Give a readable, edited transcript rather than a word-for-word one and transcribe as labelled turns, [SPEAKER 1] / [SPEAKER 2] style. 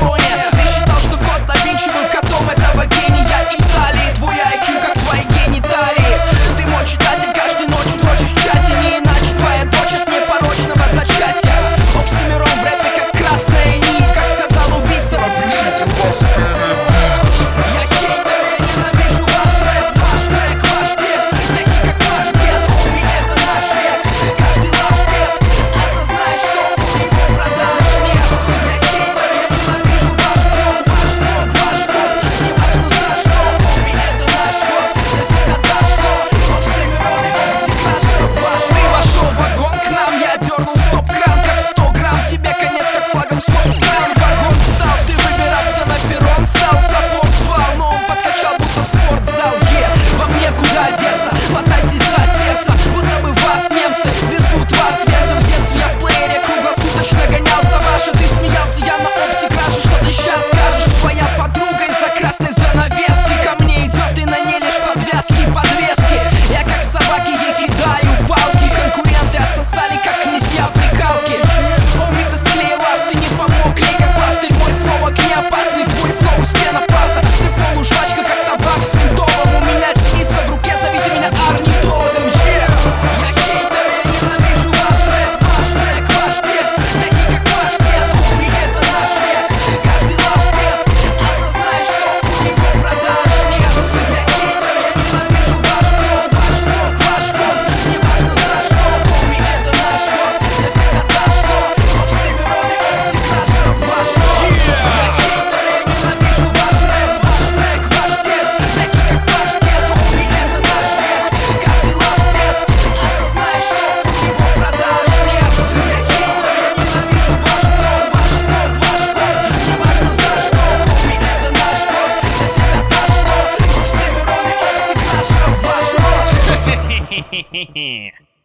[SPEAKER 1] салоне. Ты считал, что код да Винчи был котом этого гения Италии. Твой IQ как твои гениталии. Ты мой читатель, каждую ночь дрочишь в чате. Не иначе твоя дочь от непорочного зачатия. Оксимирон в рэпе как красная нить. Как сказал убийца, разрешите вас перебить. Я хейтер, я ненавижу ваш рэп. Ваш трек, ваш текст, такие как ваш дед. Хобби это наш век. Каждый наш бед осознай, что у него продаж нет. Я хейтер, я ненавижу ваш флоу, ваш слог, ваш код. Неважно за что, хобби это наш код. До тебя дошло, Оксимирон и Оптикраш ваш. Ты вошел в вагон к нам, я дернул стоп-кран, как 100 грамм. Тебе конец, как флагом соцстран. Вагон встал, ты выбираться на перрон стал. Саппорт звал, но он подкачал, будто спортзал. Вам некуда деться, хватайтесь за сердце. Будто бы вас немцы везут вас венцем. В детстве я в плеере круглосуточно гонялся. Ваша, ты смеялся, я на Оптикраше. Что ты сейчас скажешь? Твоя подруга из-за красной занавески ко мне идет и на ней лишь подвязки и подвески. Я как собаки ей кидаю палки. Конкуренты отсосали, как князья прикалки. Оми, ты склеилась, ты не помог, лей как пластырь. Мой флоу огни опасный, твой флоу из пенопласта. Ты полужвачка, как табак с ментолом. У меня синица в руке, зовите меня орнитологом. Я хейтер, я ненавижу ваш рэп. Ваш трек, ваш текст, такие как ваш дед. Хобби это наш век. Каждый наш бед осознай, что у него продаж нет. Я хейтер, я ненавижу ваш флоу, ваш слог, ваш код. Неважно за что, хобби это наш код. До тебя дошло, Оксимирон и Оптикраш ваш. Я хейтер, я ненавижу ваш рэп. Ваш трек, ваш текст, такие как ваш дед. Хобби это наш век. Каждый наш бед осознай, что у него продаж нет. Я хейтер, я ненавижу ваш флоу, ваш слог, ваш код. Неважно за что, хобби это наш код. До тебя дошло, Оксимирон и Оптикраш ваш рот.